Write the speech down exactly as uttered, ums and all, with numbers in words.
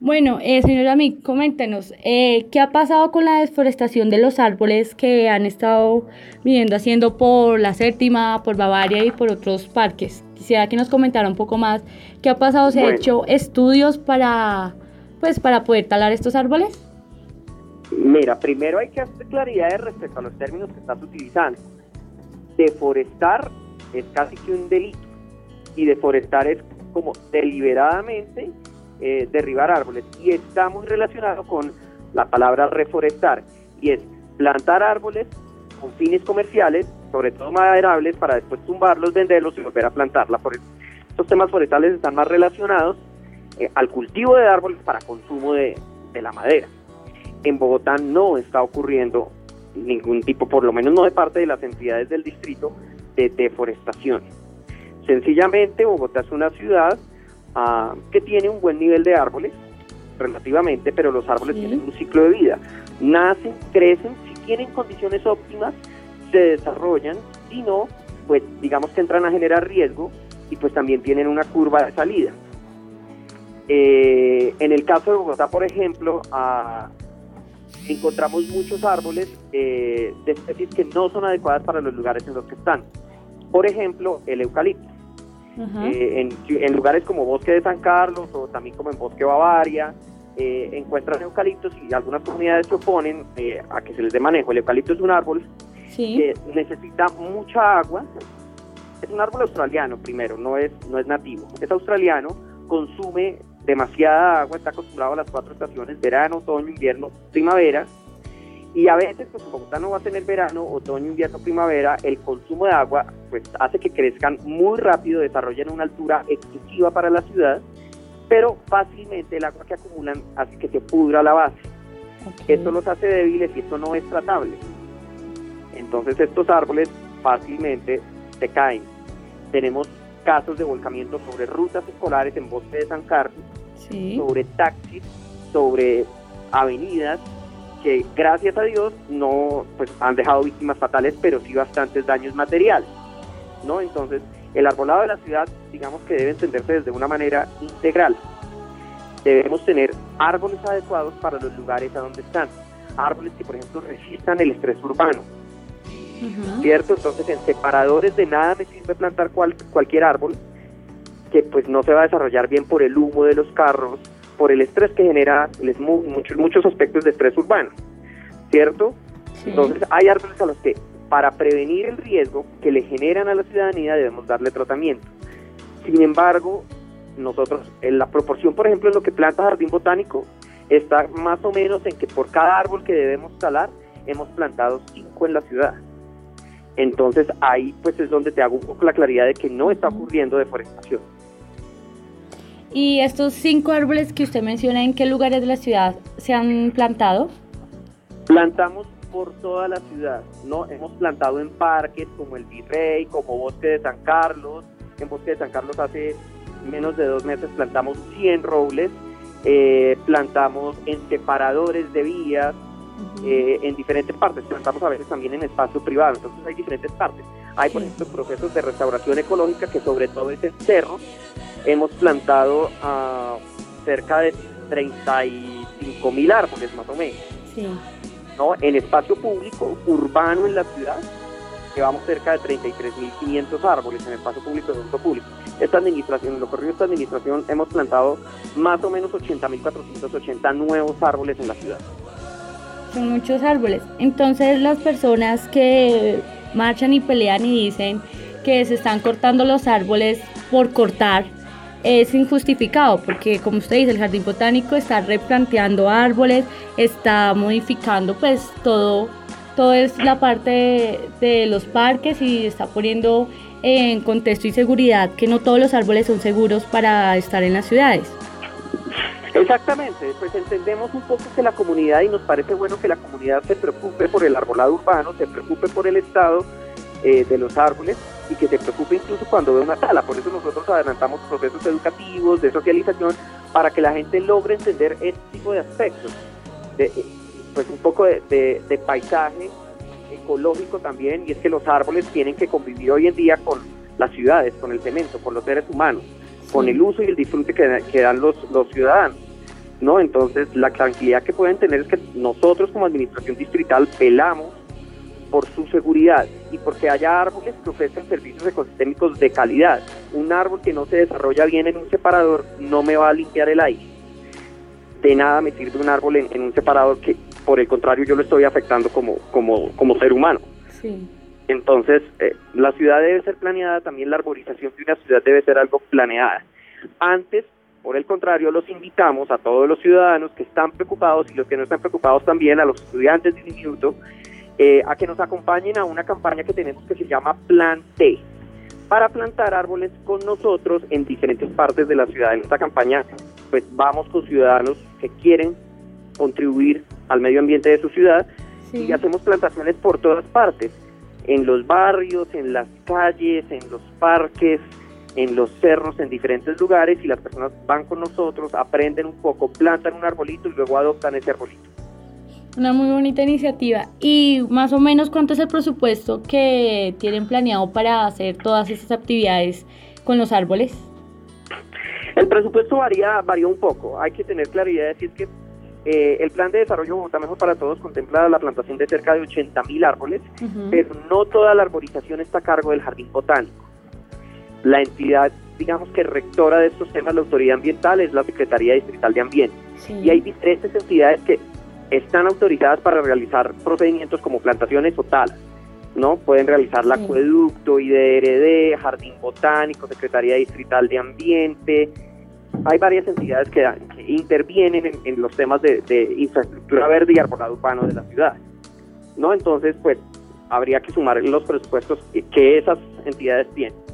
Bueno, eh, señora Mick, coméntenos, eh, ¿qué ha pasado con la deforestación de los árboles que han estado viniendo haciendo por la Séptima, por Bavaria y por otros parques? Quisiera que nos comentara un poco más qué ha pasado, ¿se Bueno, ha hecho estudios para, pues, para poder talar estos árboles? mira, primero hay que hacer claridad respecto a los términos que estás utilizando. Deforestar es casi que un delito y deforestar es como deliberadamente eh, derribar árboles, y está muy relacionado con la palabra reforestar, y es plantar árboles con fines comerciales, sobre todo maderables, para después tumbarlos, venderlos y volver a plantarla. Por eso, estos temas forestales están más relacionados eh, al cultivo de árboles para consumo de, de la madera. En Bogotá no está ocurriendo ningún tipo, por lo menos no de parte de las entidades del distrito, de deforestación. Sencillamente Bogotá es una ciudad uh, que tiene un buen nivel de árboles, relativamente, pero los árboles sí tienen un ciclo de vida. Nacen, crecen, si tienen condiciones óptimas, se desarrollan, si no, pues digamos que entran a generar riesgo y pues también tienen una curva de salida. Eh, en el caso de Bogotá, por ejemplo, uh, encontramos muchos árboles eh, de especies que no son adecuadas para los lugares en los que están. Por ejemplo, el eucalipto. Uh-huh. Eh, en, en lugares como Bosque de San Carlos o también como en Bosque Bavaria, eh, encuentran eucaliptos y algunas comunidades se oponen eh, a que se les dé manejo. El eucalipto es un árbol sí. que necesita mucha agua. Es un árbol australiano primero, no es, no es nativo. Es australiano, consume demasiada agua, está acostumbrado a las cuatro estaciones: verano, otoño, invierno, primavera. Y a veces, pues en Bogotá no va a tener verano, otoño, invierno, primavera, el consumo de agua pues hace que crezcan muy rápido, desarrollen una altura excesiva para la ciudad, pero fácilmente el agua que acumulan hace que se pudra la base. Okay. Esto los hace débiles y esto no es tratable. Entonces estos árboles fácilmente se caen. Tenemos casos de volcamiento sobre rutas escolares en Bosque de San Carlos, sí. sobre taxis, sobre avenidas, que gracias a Dios no pues han dejado víctimas fatales, pero sí bastantes daños materiales, ¿no? Entonces, el arbolado de la ciudad, digamos que debe entenderse desde una manera integral. Debemos tener árboles adecuados para los lugares a donde están, árboles que, por ejemplo, resistan el estrés urbano, uh-huh. ¿cierto? Entonces, en separadores de nada me sirve plantar cual, cualquier árbol que pues no se va a desarrollar bien por el humo de los carros, por el estrés que genera les, muchos, muchos aspectos de estrés urbano, ¿cierto? Sí. Entonces hay árboles a los que, para prevenir el riesgo que le generan a la ciudadanía, debemos darle tratamiento. Sin embargo, nosotros, en la proporción, por ejemplo, en lo que planta Jardín Botánico, está más o menos en que por cada árbol que debemos talar, hemos plantado cinco en la ciudad. Entonces ahí pues es donde te hago un poco la claridad de que no está ocurriendo deforestación. ¿Y estos cinco árboles que usted menciona, en qué lugares de la ciudad se han plantado? Plantamos por toda la ciudad, ¿no? Hemos plantado en parques como el Virrey, como Bosque de San Carlos. En Bosque de San Carlos hace menos de dos meses plantamos cien robles, eh, plantamos en separadores de vías, uh-huh. eh, en diferentes partes, plantamos a veces también en espacio privado, entonces hay diferentes partes. Hay, por sí. ejemplo, procesos de restauración ecológica, que sobre todo es en cerros. Hemos plantado uh, cerca de treinta y cinco mil árboles más o menos, sí. ¿no? En espacio público, urbano en la ciudad, llevamos cerca de treinta y tres mil quinientos árboles en espacio público de uso público. Esta administración, en lo corrido de esta administración, hemos plantado más o menos ochenta mil cuatrocientos ochenta nuevos árboles en la ciudad. Son muchos árboles. Entonces las personas que marchan y pelean y dicen que se están cortando los árboles por cortar, es injustificado, porque como usted dice, el Jardín Botánico está replanteando árboles, está modificando pues todo, todo es la parte de, de los parques, y está poniendo en contexto y seguridad que no todos los árboles son seguros para estar en las ciudades. Exactamente, pues entendemos un poco que la comunidad, y nos parece bueno que la comunidad se preocupe por el arbolado urbano, se preocupe por el estado eh, de los árboles, y que se preocupe incluso cuando ve una tala. Por eso nosotros adelantamos procesos educativos, de socialización, para que la gente logre entender este tipo de aspectos, de, pues un poco de, de, de paisaje ecológico también, y es que los árboles tienen que convivir hoy en día con las ciudades, con el cemento, con los seres humanos, con el uso y el disfrute que, que dan los, los ciudadanos. ¿no? Entonces, la tranquilidad que pueden tener es que nosotros como administración distrital velamos por su seguridad y porque haya árboles que ofrecen servicios ecosistémicos de calidad. Un árbol que no se desarrolla bien en un separador no me va a limpiar el aire. De nada me sirve un árbol en, en un separador que, por el contrario, yo lo estoy afectando como, como, como ser humano. Sí. Entonces, eh, la ciudad debe ser planeada, también la arborización de una ciudad debe ser algo planeada. Antes, por el contrario, los invitamos a todos los ciudadanos que están preocupados y los que no están preocupados también, a los estudiantes del instituto, eh, a que nos acompañen a una campaña que tenemos que se llama Plan T, para plantar árboles con nosotros en diferentes partes de la ciudad. En esta campaña, pues vamos con ciudadanos que quieren contribuir al medio ambiente de su ciudad, sí, y hacemos plantaciones por todas partes, en los barrios, en las calles, en los parques, en los cerros, en diferentes lugares, y las personas van con nosotros, aprenden un poco, plantan un arbolito y luego adoptan ese arbolito. Una muy bonita iniciativa. ¿Y más o menos cuánto es el presupuesto que tienen planeado para hacer todas esas actividades con los árboles? El presupuesto varía, varía un poco. Hay que tener claridad de decir que eh, el Plan de Desarrollo Bogotá Mejor para Todos contempla la plantación de cerca de ochenta mil árboles, uh-huh. pero no toda la arborización está a cargo del Jardín Botánico. La entidad, digamos que rectora de estos temas, la autoridad ambiental, es la Secretaría Distrital de Ambiente. Sí. Y hay diferentes entidades que están autorizadas para realizar procedimientos como plantaciones o talas, ¿no? Pueden realizar el sí. acueducto, I D R D, Jardín Botánico, Secretaría Distrital de Ambiente. Hay varias entidades que, que intervienen en, en los temas de, de infraestructura verde y arbolado urbano de la ciudad, ¿no? Entonces, pues, habría que sumar los presupuestos que, que esas entidades tienen.